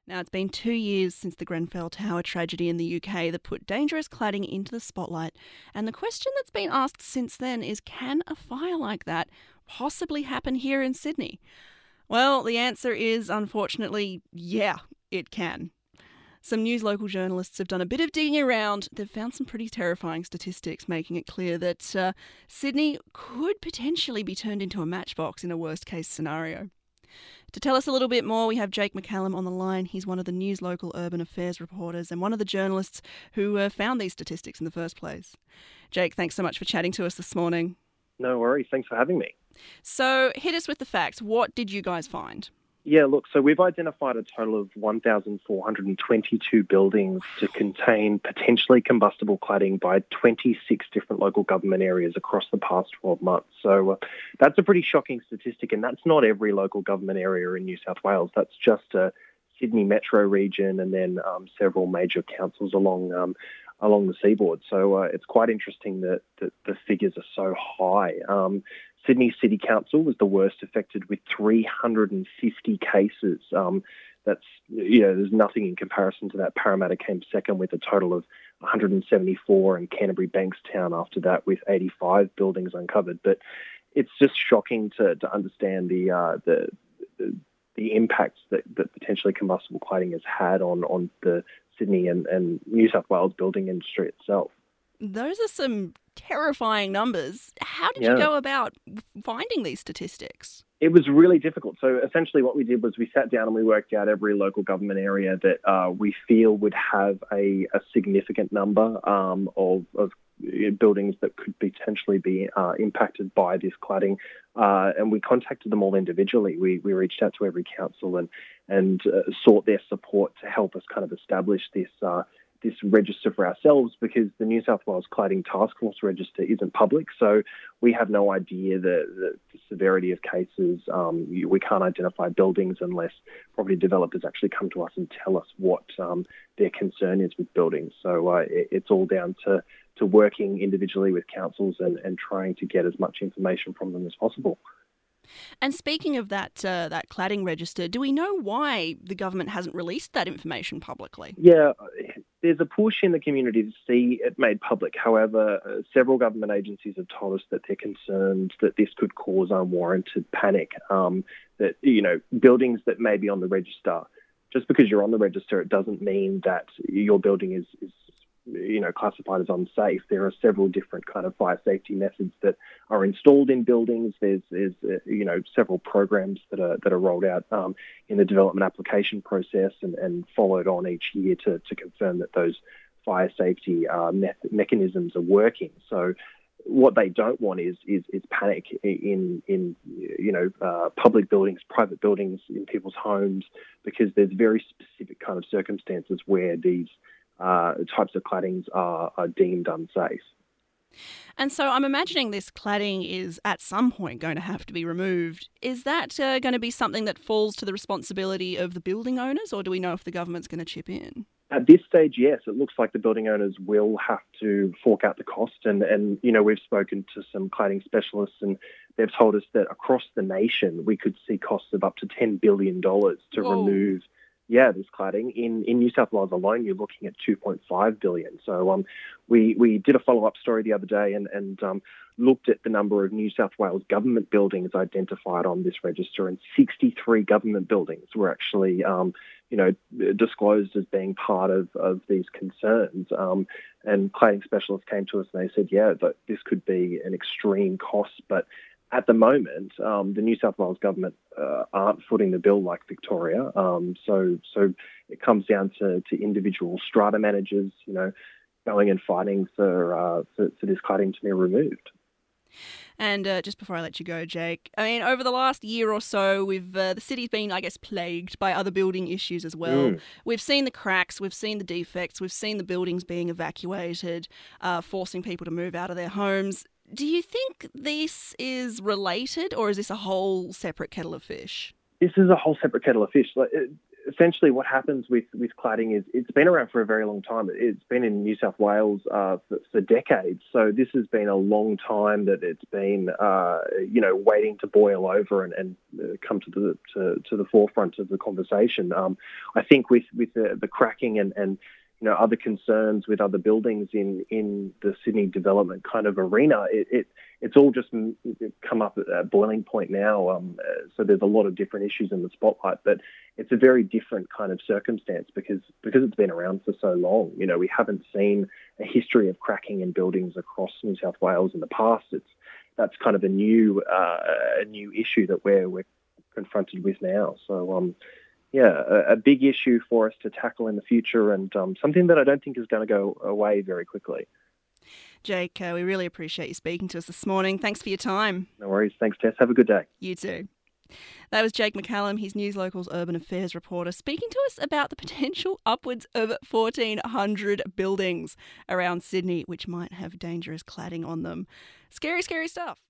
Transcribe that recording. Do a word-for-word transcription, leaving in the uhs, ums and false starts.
Now, it's been two years since the Grenfell Tower tragedy in the U K that put dangerous cladding into the spotlight. And the question that's been asked since then is, can a fire like that possibly happen here in Sydney? Well, the answer is, unfortunately, yeah, it can. Some News Local journalists have done a bit of digging around. They've found some pretty terrifying statistics, making it clear that uh, Sydney could potentially be turned into a matchbox in a worst-case scenario. To tell us a little bit more, we have Jake McCallum on the line. He's one of the News Local urban affairs reporters and one of the journalists who uh, found these statistics in the first place. Jake, thanks so much for chatting to us this morning. No worries. Thanks for having me. So, hit us with the facts. What did you guys find? Yeah, look, so we've identified a total of one thousand four hundred twenty-two buildings to contain potentially combustible cladding by twenty-six different local government areas across the past twelve months. So uh, that's a pretty shocking statistic, and that's not every local government area in New South Wales. That's just a Sydney metro region and then um, several major councils along um, along the seaboard. So uh, it's quite interesting that, that the figures are so high. Um, Sydney City Council was the worst affected with three hundred fifty cases. Um, that's, you know, there's nothing in comparison to that. Parramatta came second with a total of one hundred seventy-four, and Canterbury Bankstown after that with eighty-five buildings uncovered. But it's just shocking to, to understand the, uh, the the the impacts that, that potentially combustible cladding has had on, on the Sydney and, and New South Wales building industry itself. Those are some terrifying numbers. How did Yeah. you go about finding these statistics? It was really difficult. So essentially what we did was we sat down and we worked out every local government area that uh, we feel would have a, a significant number um, of, of buildings that could potentially be uh, impacted by this cladding. Uh, and we contacted them all individually. We we reached out to every council and, and uh, sought their support to help us kind of establish this uh, this register for ourselves, because the New South Wales Cladding Task Force register isn't public, so we have no idea the, the, the severity of cases. Um, we can't identify buildings unless property developers actually come to us and tell us what um, their concern is with buildings. So uh, it, it's all down to, to working individually with councils and, and trying to get as much information from them as possible. And speaking of that uh, that cladding register, do we know why the government hasn't released that information publicly? Yeah, there's a push in the community to see it made public. However, uh, several government agencies have told us that they're concerned that this could cause unwarranted panic, um, that, you know, buildings that may be on the register, just because you're on the register, it doesn't mean that your building is, is you know, classified as unsafe. There are several different kind of fire safety methods that are installed in buildings. There's, there's uh, you know, several programs that are that are rolled out um, in the development application process and, and followed on each year to, to confirm that those fire safety uh, me- mechanisms are working. So what they don't want is is, is panic in in you know uh, public buildings, private buildings, in people's homes, because there's very specific kind of circumstances where these Uh, types of claddings are, are deemed unsafe. And so I'm imagining this cladding is at some point going to have to be removed. Is that uh, going to be something that falls to the responsibility of the building owners, or do we know if the government's going to chip in? At this stage, yes, it looks like the building owners will have to fork out the cost. And, and you know, we've spoken to some cladding specialists and they've told us that across the nation, we could see costs of up to ten billion dollars to Whoa. remove Yeah, this cladding. In in New South Wales alone, you're looking at two point five billion dollars. So um, we we did a follow-up story the other day and, and um, looked at the number of New South Wales government buildings identified on this register, and sixty-three government buildings were actually, um, you know, disclosed as being part of, of these concerns. Um, and cladding specialists came to us and they said, yeah, that this could be an extreme cost, but at the moment, um, the New South Wales government uh, aren't footing the bill like Victoria. Um, so, so it comes down to, to individual strata managers, you know, going and fighting for uh, for, for this cladding to be removed. And uh, just before I let you go, Jake, I mean, over the last year or so, we've uh, the city's been, I guess, plagued by other building issues as well. Mm. We've seen the cracks, we've seen the defects, we've seen the buildings being evacuated, uh, forcing people to move out of their homes. Do you think this is related, or is this a whole separate kettle of fish? This is a whole separate kettle of fish. Like, it, essentially what happens with, with cladding is it's been around for a very long time. It's been in New South Wales uh, for, for decades. So this has been a long time that it's been, uh, you know, waiting to boil over and, and come to the to, to the forefront of the conversation. Um, I think with, with the, the cracking and, and you know, other concerns with other buildings in, in the Sydney development kind of arena, it, it it's all just come up at a boiling point now. Um, so there's a lot of different issues in the spotlight, but it's a very different kind of circumstance because because it's been around for so long. You know, we haven't seen a history of cracking in buildings across New South Wales in the past. It's that's kind of a new uh, a new issue that we're we're confronted with now. So um. Yeah, a, a big issue for us to tackle in the future and um, something that I don't think is going to go away very quickly. Jake, uh, we really appreciate you speaking to us this morning. Thanks for your time. No worries. Thanks, Tess. Have a good day. You too. That was Jake McCallum, his News Local's urban affairs reporter, speaking to us about the potential upwards of fourteen hundred buildings around Sydney which might have dangerous cladding on them. Scary, scary stuff.